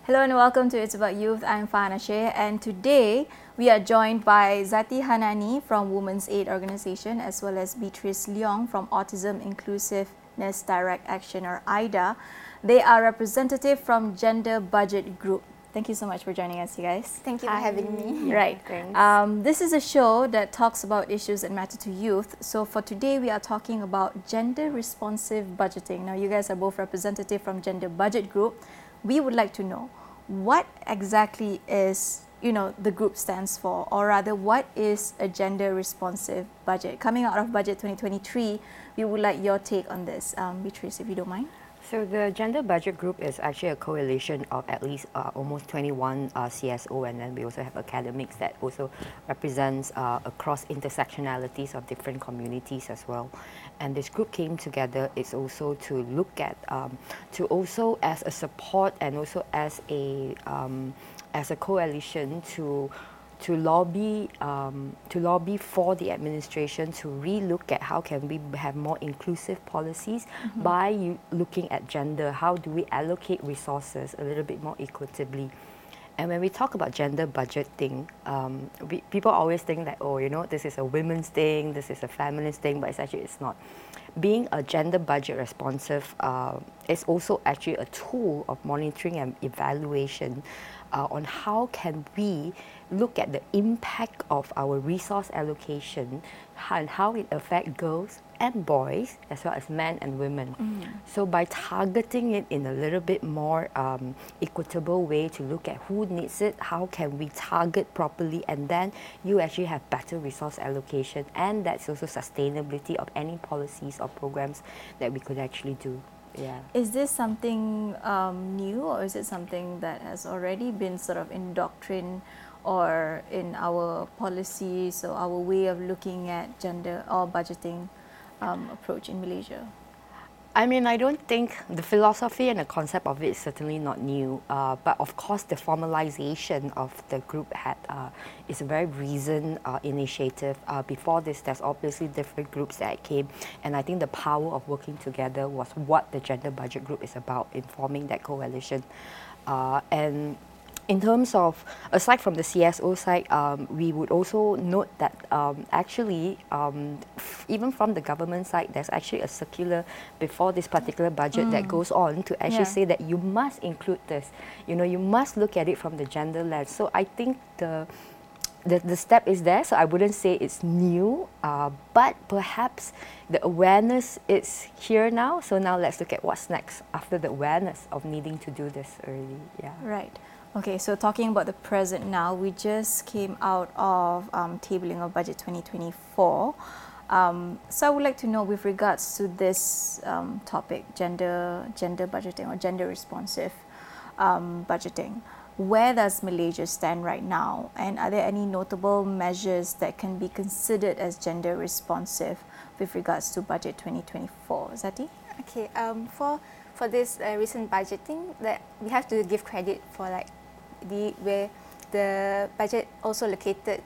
Hello and welcome to It's About Youth. I'm Fahana Sheh, and today we are joined by Zati Hanani from Women's Aid Organisation as well as Beatrice Leong from Autism Inclusiveness Direct Action, or AIDA. They are representative from Gender Budget Group. Thank you so much for joining us, you guys. Thank you for having me. Right. Thanks. This is a show that talks about issues that matter to youth. So for today, we are talking about gender responsive budgeting. Now, you guys are both representative from Gender Budget Group. We would like to know what exactly is, the group stands for, or rather, what is a gender responsive budget? Coming out of Budget 2023, we would like your take on this, Beatrice, if you don't mind. So the Gender Budget Group is actually a coalition of at least almost 21 CSO, and then we also have academics that also represents across intersectionalities of different communities as well. And this group came together is also to look at, to also as a support and also as a coalition to lobby for the administration to relook at how can we have more inclusive policies by looking at gender. How do we allocate resources a little bit more equitably? And when we talk about gender budgeting, people always think that, this is a women's thing, this is a feminist thing, but it's not. Being a gender budget responsive is also actually a tool of monitoring and evaluation on how can we look at the impact of our resource allocation and how it affects girls and boys as well as men and women. So by targeting it in a little bit more equitable way to look at who needs it, how can we target properly, and then you actually have better resource allocation, and that's also sustainability of any policies or programs that we could actually do. Yeah. Is this something new, or is it something that has already been sort of indoctrined or in our policies or our way of looking at gender or budgeting approach in Malaysia? I mean, I don't think the philosophy and the concept of it is certainly not new, but of course the formalization of the group is a very recent initiative. Before this, there's obviously different groups that came, and I think the power of working together was what the Gender Budget Group is about in forming that coalition. And in terms of, aside from the CSO side, we would also note that actually, even from the government side, there's actually a circular before this particular budget that goes on to actually say that you must include this. You must look at it from the gender lens. So I think the step is there, so I wouldn't say it's new, but perhaps the awareness is here now. So now let's look at what's next after the awareness of needing to do this early. Yeah. Right. Okay, so talking about the present now, we just came out of tabling of Budget 2024. So I would like to know, with regards to this topic, gender budgeting or gender responsive budgeting, where does Malaysia stand right now, and are there any notable measures that can be considered as gender responsive with regards to Budget 2024? Zati? Okay, for this recent budgeting, that we have to give credit for where the budget also allocated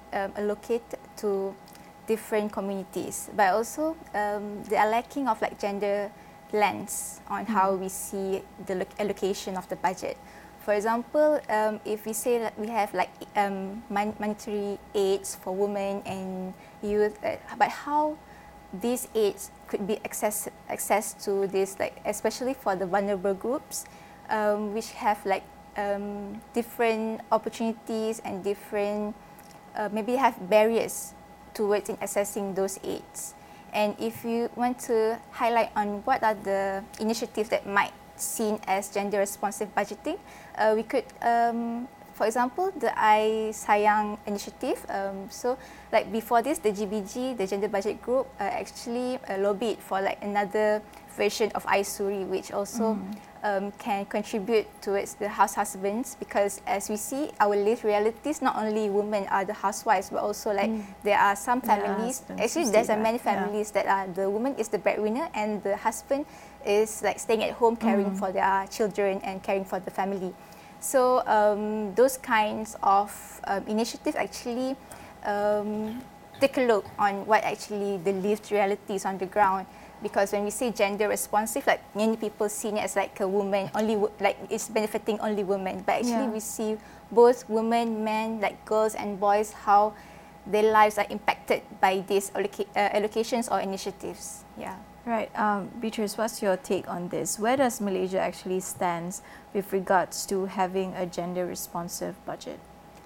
to different communities, but also they are lacking of gender lens on how we see the allocation of the budget. For example, if we say that we have monetary aids for women and youth, but how these aids could be accessed to this, especially for the vulnerable groups, which have different opportunities and different maybe have barriers towards in accessing those aids. And if you want to highlight on what are the initiatives that might seen as gender responsive budgeting, we could, for example, the I Sayang initiative. So before this, the GBG, the Gender Budget Group, actually lobbied for another version of I Suri, which also can contribute towards the house husbands, because as we see, our lived realities, not only women are the housewives, but also there are some families, actually there's many families that are, the woman is the breadwinner and the husband is staying at home caring for their children and caring for the family. So those kinds of initiatives actually take a look on what actually the lived realities on the ground. because when we say gender responsive, like many people see it as like a woman, like it's benefiting only women, but actually we see both women, men, like girls and boys, how their lives are impacted by these allocations or initiatives. Yeah. Right. Beatrice, what's your take on this? Where does Malaysia actually stand with regards to having a gender responsive budget?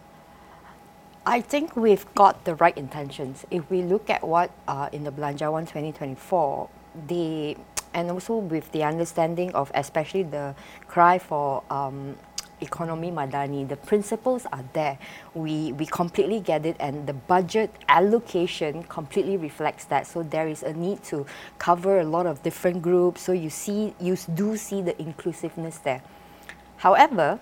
I think we've got the right intentions. If we look at what in the Belanjawan 2024, and also with the understanding of especially the cry for economy madani, the principles are there. We completely get it, and the budget allocation completely reflects that. So there is a need to cover a lot of different groups. So you do see the inclusiveness there. However,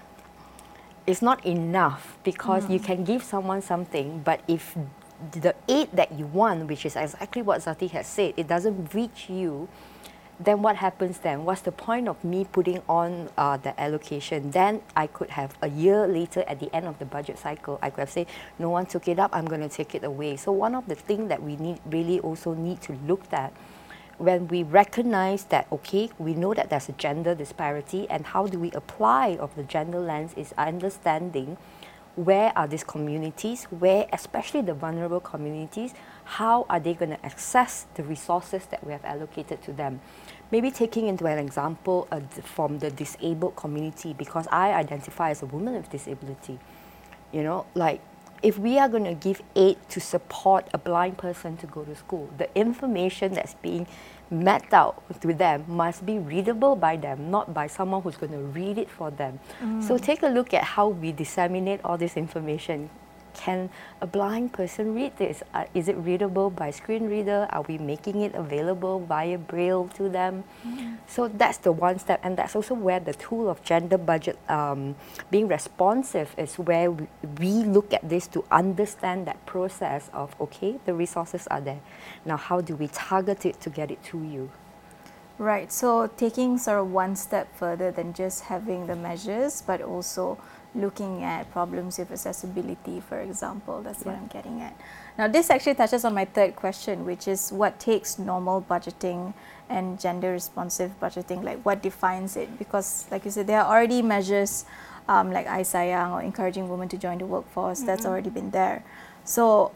it's not enough, because you can give someone something, but if the aid that you want, which is exactly what Zati has said, it doesn't reach you, then what happens then? What's the point of me putting on the allocation? Then I could have a year later at the end of the budget cycle, I could have said, no one took it up, I'm going to take it away. So one of the things that we really also need to look at, when we recognize that, okay, we know that there's a gender disparity, and how do we apply of the gender lens is understanding where are these communities, where, especially the vulnerable communities, how are they going to access the resources that we have allocated to them. Maybe taking into an example from the disabled community, because I identify as a woman with disability. You know, like, if we are going to give aid to support a blind person to go to school, the information that's being mapped out to them must be readable by them, not by someone who's going to read it for them. So take a look at how we disseminate all this information. Can a blind person read this? Is it readable by screen reader? Are we making it available via Braille to them? So that's the one step, and that's also where the tool of gender budget being responsive is where we look at this to understand that process of, okay, the resources are there. Now, how do we target it to get it to you? Right, so taking sort of one step further than just having the measures, but also looking at problems with accessibility, for example. That's what I'm getting at. Now, this actually touches on my third question, which is what takes normal budgeting and gender responsive budgeting, like what defines it? Because like you said, there are already measures like iSayang or encouraging women to join the workforce, that's already been there. So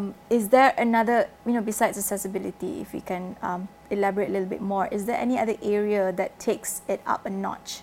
is there another, besides accessibility, if we can elaborate a little bit more, is there any other area that takes it up a notch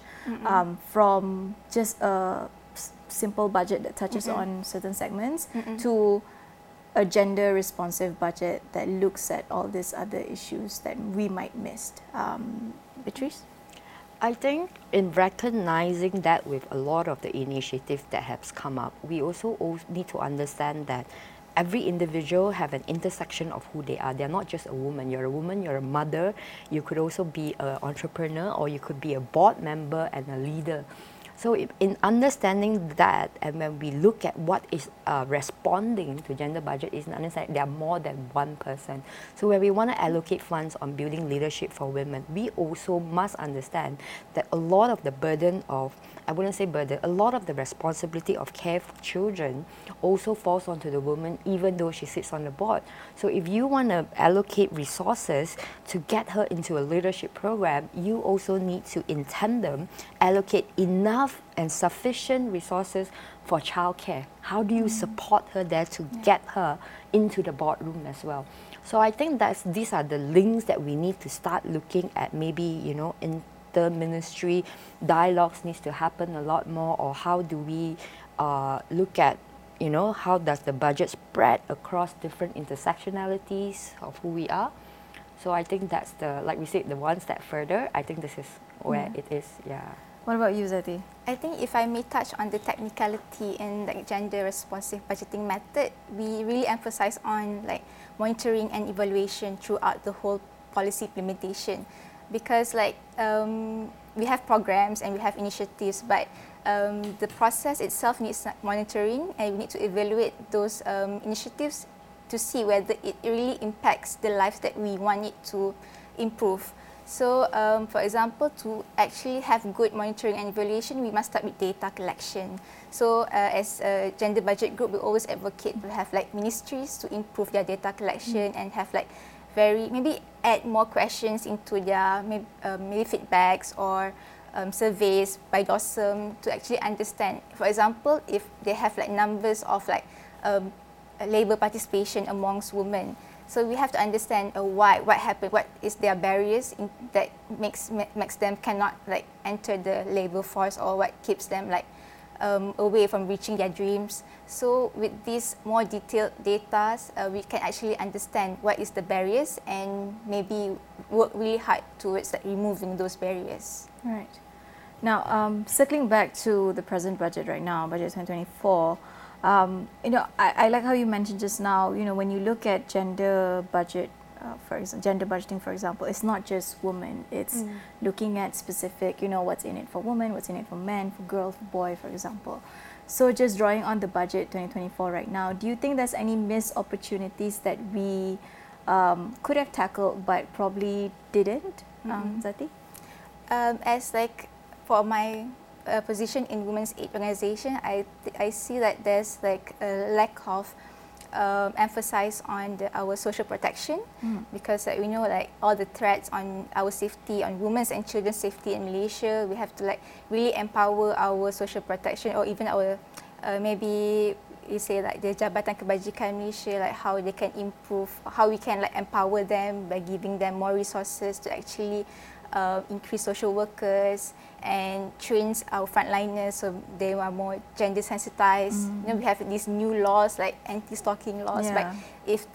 from just a simple budget that touches on certain segments to a gender responsive budget that looks at all these other issues that we might miss? Beatrice? I think in recognizing that with a lot of the initiatives that have come up, we also need to understand that every individual have an intersection of who they are. They're not just a woman. You're a woman, you're a mother, you could also be an entrepreneur, or you could be a board member and a leader. So in understanding that, and when we look at what is responding to gender budget, is understanding there are more than one person. So when we want to allocate funds on building leadership for women, we also must understand that a lot of the burden of, I wouldn't say burden, a lot of the responsibility of care for children also falls onto the woman, even though she sits on the board. So if you want to allocate resources to get her into a leadership program, you also need to, in tandem, allocate enough and sufficient resources for childcare. How do you support her there to get her into the boardroom as well? So I think these are the links that we need to start looking at. Maybe, inter-ministry dialogues needs to happen a lot more, or how do we look at, how does the budget spread across different intersectionalities of who we are? So I think that's like we said, the one step further. I think this is where it is, What about you, Zati? I think if I may touch on the technicality and like gender responsive budgeting method, we really emphasize on like monitoring and evaluation throughout the whole policy implementation, because like we have programs and we have initiatives, but the process itself needs monitoring, and we need to evaluate those initiatives to see whether it really impacts the lives that we want it to improve. So, for example, to actually have good monitoring and evaluation, we must start with data collection. So, as a gender budget group, we always advocate to have like ministries to improve their data collection and have like maybe add more questions into their maybe feedbacks or surveys by DOSM to actually understand. For example, if they have like numbers of like labour participation amongst women, so we have to understand why, what happened, what is their barriers that makes them cannot like enter the labour force, or what keeps them like away from reaching their dreams. So with these more detailed data, we can actually understand what is the barriers and maybe work really hard towards like removing those barriers. Right. Now, circling back to the present budget right now, budget 2024, you know, I like how you mentioned just now, you know, when you look at gender budget, for example, gender budgeting, for example, it's not just women. It's looking at specific, you know, what's in it for women, what's in it for men, for girls, for boy, for example. So just drawing on the budget 2024 right now, do you think there's any missed opportunities that we could have tackled but probably didn't, Zati? As like for my position in Women's Aid Organisation, I see that there's like a lack of emphasis on our social protection, because we know like all the threats on our safety, on women's and children's safety in Malaysia. We have to like really empower our social protection, or even our maybe you say like the Jabatan Kebajikan Malaysia, like how they can improve, how we can like empower them by giving them more resources to actually increase social workers and trains our frontliners so they are more gender sensitized. You know, we have these new laws like anti-stalking laws, but if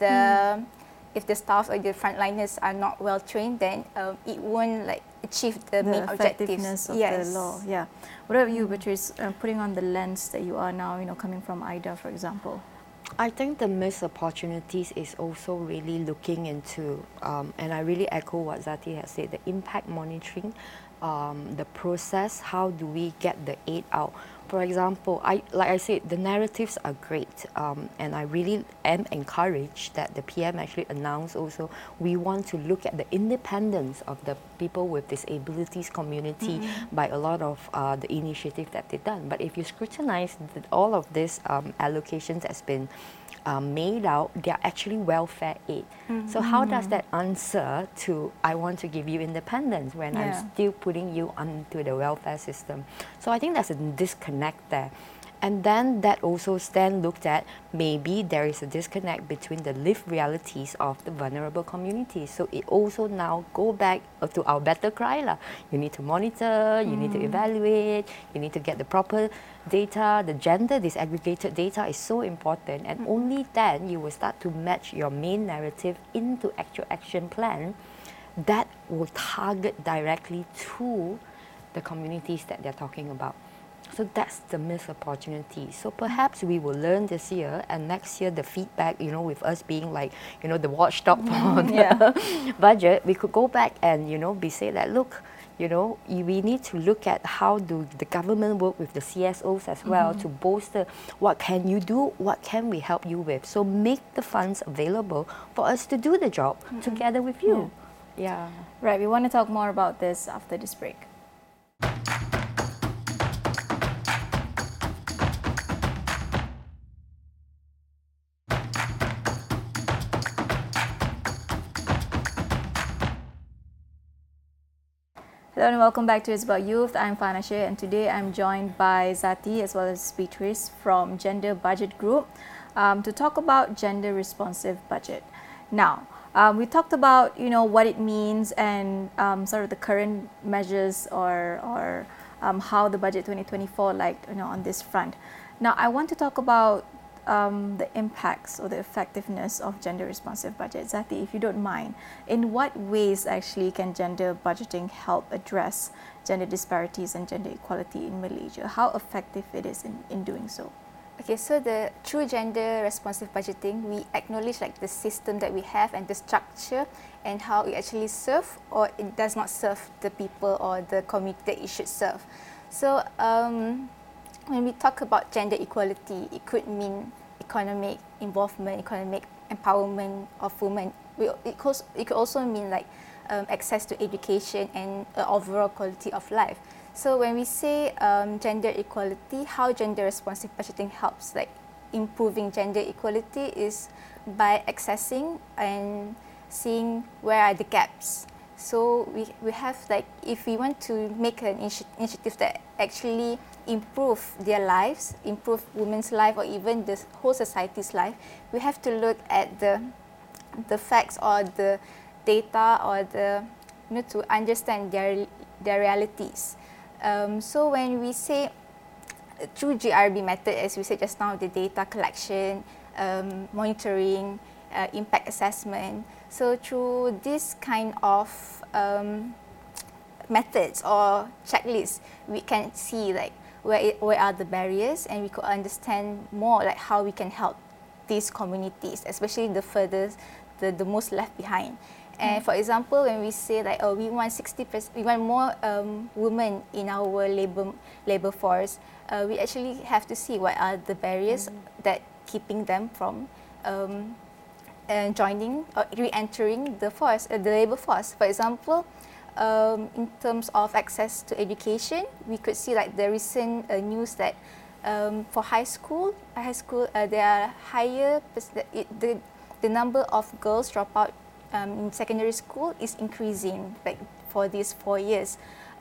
the staff or the frontliners are not well trained, then it won't like achieve the main objectives of the law. Yeah. What about you, Beatrice, putting on the lens that you are now, you know, coming from IDA, for example? I think the missed opportunities is also really looking into, and I really echo what Zati has said, the impact monitoring, the process, how do we get the aid out. For example, like I said, the narratives are great, and I really am encouraged that the PM actually announced also we want to look at the independence of the people with disabilities community by a lot of the initiatives that they've done. But if you scrutinize all of these allocations that's been made out, they are actually welfare aid. So how does that answer to I want to give you independence when I'm still putting you onto the welfare system? So I think there's a disconnect there. And then that also then looked at maybe there is a disconnect between the lived realities of the vulnerable communities. So it also now go back to our better cry lah. You need to monitor, you need to evaluate, you need to get the proper data. The gender disaggregated data is so important, and only then you will start to match your main narrative into actual action plan that will target directly to the communities that they're talking about. So that's the missed opportunity. So perhaps we will learn this year, and next year the feedback, you know, with us being like, you know, the watchdog for the budget, we could go back and, you know, say that, look, you know, we need to look at how do the government work with the CSOs as well to bolster what can you do, what can we help you with. So make the funds available for us to do the job together with you. Yeah. Right, we want to talk more about this after this break. Hello and welcome back to It's About Youth. I'm Fana Shea, and today I'm joined by Zati as well as Beatrice from Gender Budget Group to talk about gender responsive budget. Now, we talked about, you know, what it means and sort of the current measures or how the budget 2024 like, you know, on this front. Now, I want to talk about the impacts or the effectiveness of gender responsive budget. Zati, if you don't mind, in what ways actually can gender budgeting help address gender disparities and gender equality in Malaysia? How effective it is in doing so? Okay, so through gender responsive budgeting, we acknowledge like the system that we have and the structure and how it actually serves or it does not serve the people or the community that it should serve. So when we talk about gender equality, it could mean economic involvement, economic empowerment of women. It could also mean like access to education and overall quality of life. So when we say gender equality, how gender responsive budgeting helps like improving gender equality is by accessing and seeing where are the gaps. So we have like, if we want to make an initiative that actually improve their lives, improve women's life, or even the whole society's life, we have to look at the facts or the data or the, to understand their realities. So when we say through GRB method, as we said just now, the data collection, monitoring, impact assessment. So through this kind of methods or checklists, we can see like where are the barriers, and we could understand more like how we can help these communities, especially the furthest, the most left behind. And for example, when we say like, oh, we want 60%, we want more women in our labor force, we actually have to see what are the barriers that keeping them from joining or re-entering the force, the labor force. For example, in terms of access to education, we could see like the recent news that for high school, there are higher, the number of girls drop out in secondary school is increasing like for these 4 years.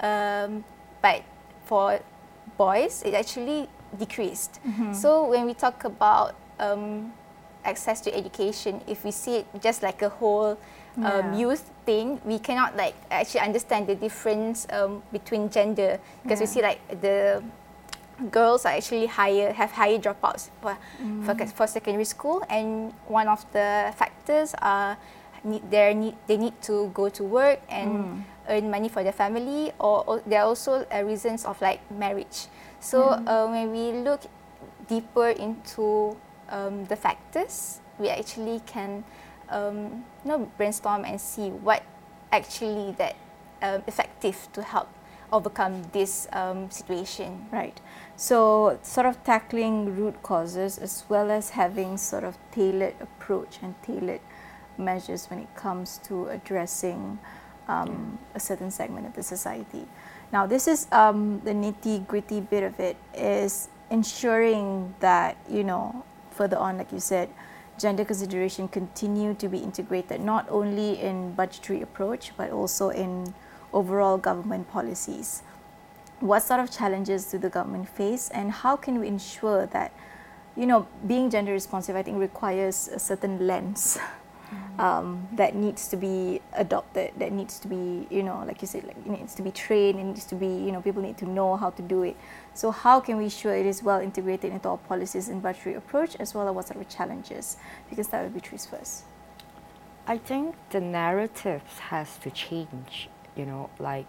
But for boys, it actually decreased. So when we talk about access to education, if we see it just like a whole youth thing, we cannot like actually understand the difference between gender, because we see like the girls are actually have higher dropouts for secondary school, and one of the factors are they need to go to work and earn money for their family, or there are also reasons of like marriage. So when we look deeper into the factors, we actually can brainstorm and see what actually that effective to help overcome this situation. Right. So sort of tackling root causes as well as having sort of tailored approach and tailored measures when it comes to addressing a certain segment of the society. Now this is the nitty-gritty bit of it, is ensuring that, further on, like you said, gender consideration continue to be integrated not only in budgetary approach but also in overall government policies. What sort of challenges do the government face, and how can we ensure that, being gender responsive, I think, requires a certain lens that needs to be adopted, that needs to be, like you said, like, it needs to be trained, it needs to be, people need to know how to do it. So how can we ensure it is well integrated into our policies and budgetary approach, as well as what sort of challenges? Because that would be Trish first. I think the narratives has to change, like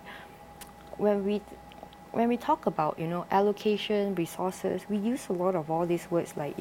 when we talk about, allocation, resources, we use a lot of all these words like,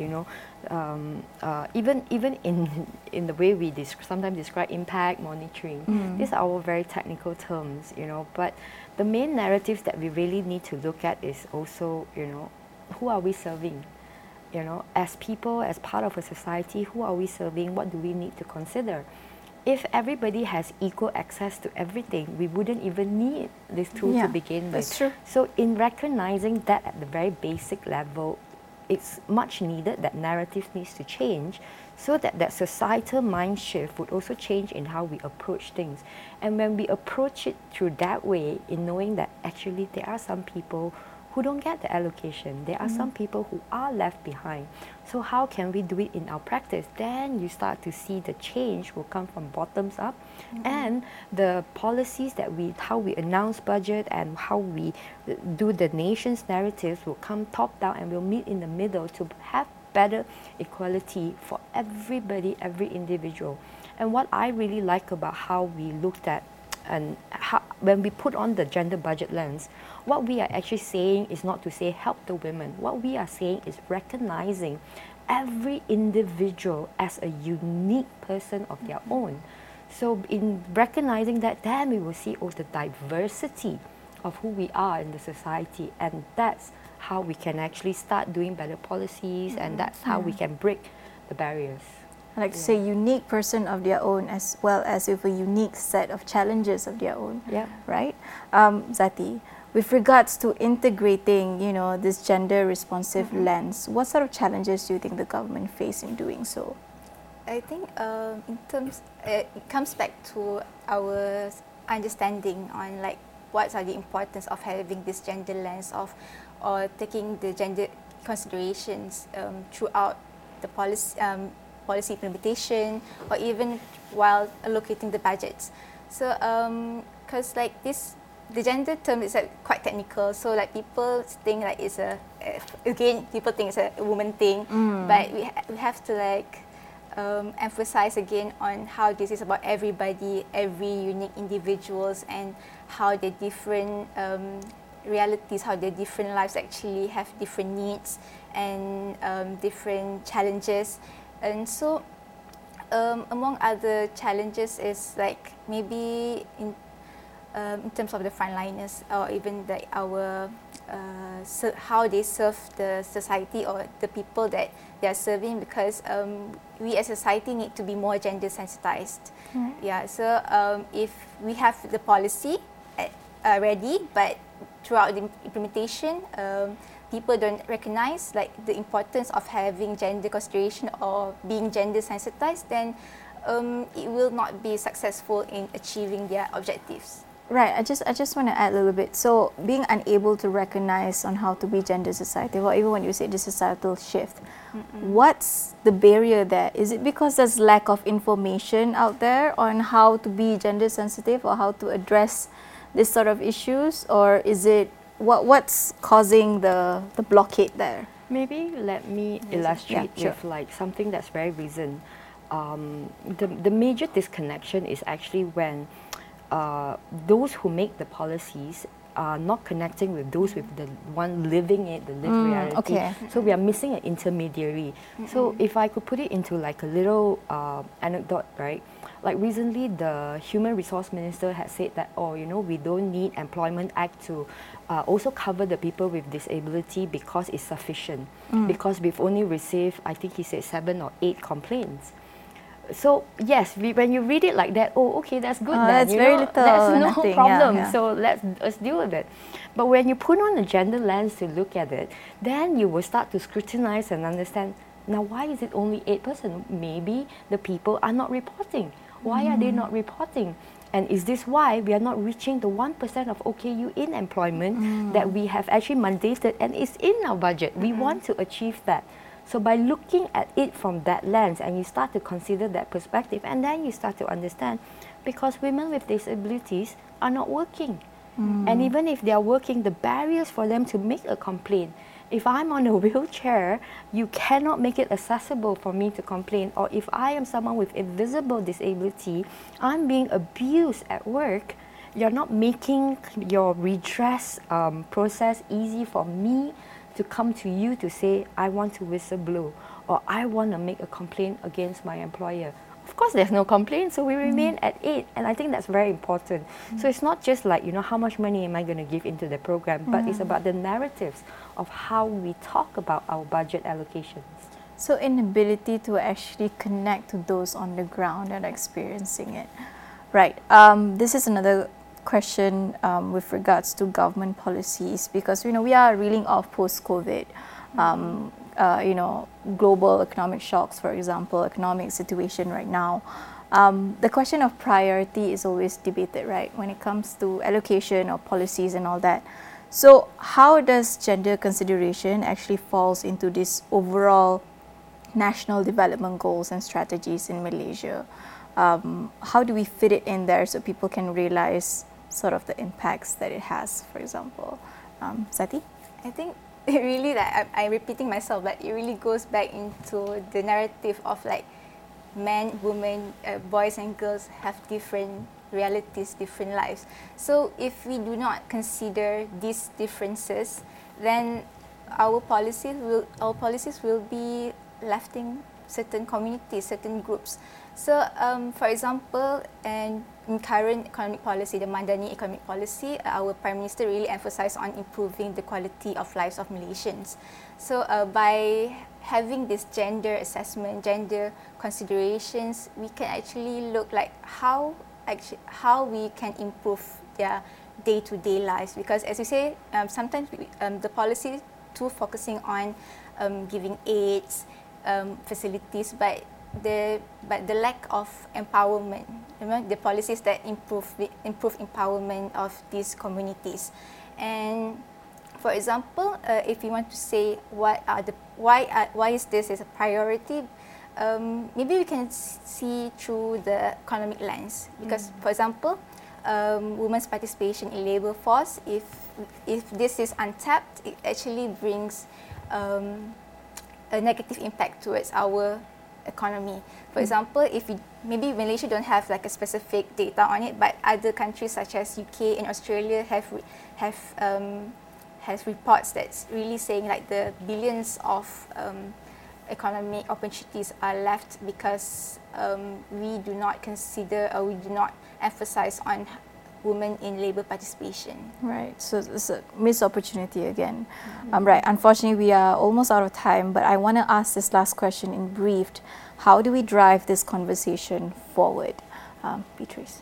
even in the way we sometimes describe impact, monitoring. These are all very technical terms, but the main narratives that we really need to look at is also, who are we serving? As people, as part of a society, who are we serving? What do we need to consider? If everybody has equal access to everything, we wouldn't even need this tool to begin with. That's true. So in recognizing that at the very basic level, it's much needed that narrative needs to change, so that societal mind shift would also change in how we approach things. And when we approach it through that way, in knowing that actually there are some people who don't get the allocation, there are some people who are left behind. So how can we do it in our practice? Then you start to see the change will come from bottoms up, and the policies that how we announce budget and how we do the nation's narratives will come top down, and we'll meet in the middle to have better equality for everybody, every individual. And what I really like about how we looked at, and when we put on the gender budget lens, what we are actually saying is not to say help the women. What we are saying is recognizing every individual as a unique person of their own. So in recognizing that, then we will see the diversity of who we are in the society, and that's how we can actually start doing better policies, and that's how we can break the barriers. I like to say unique person of their own, as well as with a unique set of challenges of their own. Yeah. Right? Zati, with regards to integrating, this gender responsive lens, what sort of challenges do you think the government face in doing so? I think in terms, it comes back to our understanding on like what are the importance of having this gender lens of, or taking the gender considerations throughout the policy implementation, or even while allocating the budgets. So because like this, the gender term is like quite technical, so like people think like it's a, again, people think it's a woman thing, but we have to like emphasize again on how this is about everybody, every unique individuals, and how the different realities, how their different lives actually have different needs and different challenges. And so among other challenges is like maybe in terms of the frontliners, or even like our how they serve the society or the people that they are serving, because we as a society need to be more gender sensitized. Yeah, so if we have the policy ready, but throughout the implementation, people don't recognize like the importance of having gender consideration or being gender sensitized, then it will not be successful in achieving their objectives. Right, I just want to add a little bit. So being unable to recognize on how to be gender sensitive, or even when you say the societal shift, what's the barrier there? Is it because there's lack of information out there on how to be gender sensitive or how to address this sort of issues, or is it what's causing the blockade there? Maybe let me illustrate with like something that's very recent. The major disconnection is actually when those who make the policies are not connecting with those with the one living it, the lived reality. Okay. So we are missing an intermediary. So if I could put it into like a little anecdote, right? Like recently, the Human Resource Minister had said that, oh, you know, we don't need Employment Act to also cover the people with disability because it's sufficient. Because we've only received, I think he said 7 or 8 complaints. So yes, when you read it like that, oh, okay, that's good. Then, that's very little. That's no nothing, problem. yeah. So let's deal with it. But when you put on a gender lens to look at it, then you will start to scrutinize and understand. Now, why is it only 8%? Maybe the people are not reporting. Why are they not reporting? And is this why we are not reaching the 1% of OKU in employment that we have actually mandated and is in our budget? We want to achieve that. So by looking at it from that lens, and you start to consider that perspective, and then you start to understand, because women with disabilities are not working. And even if they are working, the barriers for them to make a complaint. If I'm on a wheelchair, you cannot make it accessible for me to complain. Or if I am someone with invisible disability, I'm being abused at work, you're not making your redress process easy for me to come to you to say, I want to whistleblow, or I want to make a complaint against my employer. Of course, there's no complaint, so we remain at 8, and I think that's very important. So it's not just like, you know, how much money am I going to give into the program, but it's about the narratives of how we talk about our budget allocations. So inability to actually connect to those on the ground and experiencing it. Right. This is another question with regards to government policies, because you know we are reeling off post-COVID. You know, global economic shocks, for example, economic situation right now. The question of priority is always debated, right, when it comes to allocation or policies and all that. So how does gender consideration actually falls into this overall national development goals and strategies in Malaysia? How do we fit it in there so people can realize sort of the impacts that it has, for example? Sati? I think it really, like I'm repeating myself, but it really goes back into the narrative of like men, women, boys and girls have different realities, different lives. So if we do not consider these differences, then our policies will be lefting certain communities, certain groups. So for example, in current economic policy, the Madani economic policy, our Prime Minister really emphasised on improving the quality of lives of Malaysians. So by having this gender assessment, gender considerations, we can actually look like how we can improve their day-to-day lives. Because as you say, sometimes the policy too focusing on giving aids, facilities, but the lack of empowerment, the policies that improve empowerment of these communities. And for example, if you want to say why is this is a priority, maybe we can see through the economic lens. Because for example, women's participation in labour force, if this is untapped, it actually brings a negative impact towards our economy. For example, if maybe Malaysia don't have like a specific data on it, but other countries such as UK and Australia has reports that's really saying like the billions of economic opportunities are left because we do not consider or we do not emphasize on women in labour participation. Right, so it's a missed opportunity again. Right, unfortunately we are almost out of time, but I want to ask this last question in brief. How do we drive this conversation forward? Beatrice.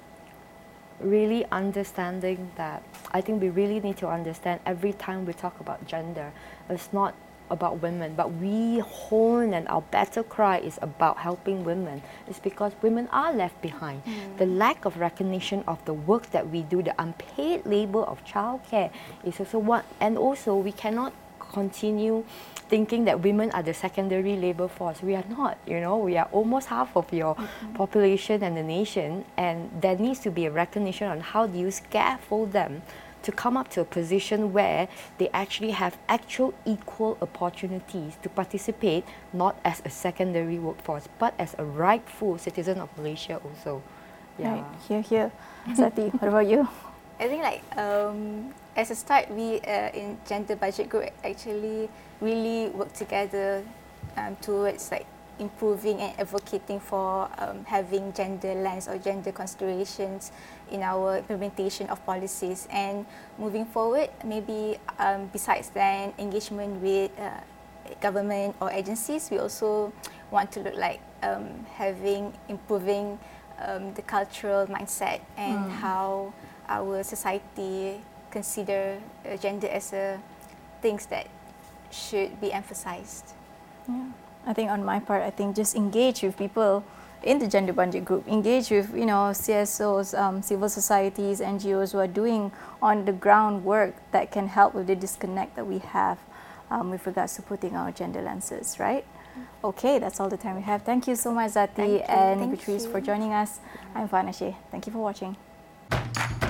Really understanding that, I think we really need to understand every time we talk about gender, it's not about women, but we hone and our battle cry is about helping women. It's because women are left behind. The lack of recognition of the work that we do, the unpaid labour of childcare is also one. And also we cannot continue thinking that women are the secondary labour force. We are not, we are almost half of your population and the nation, and there needs to be a recognition on how do you scaffold them to come up to a position where they actually have actual equal opportunities to participate, not as a secondary workforce, but as a rightful citizen of Malaysia also. Yeah. Right. Here. Sati, what about you? I think like as a start, we in Gender Budget Group actually really work together towards like improving and advocating for having gender lens or gender considerations in our implementation of policies. And moving forward, maybe besides then engagement with government or agencies, we also want to look like improving the cultural mindset and how our society consider gender as a things that should be emphasized. Yeah. I think on my part, I think just engage with people in the Gender Budget Group, engage with CSOs, civil societies, NGOs who are doing on the ground work that can help with the disconnect that we have with regards to putting our gender lenses, right? Okay, that's all the time we have. Thank you so much, Zati and Beatrice, for joining us. I'm Fana Shea. Thank you for watching.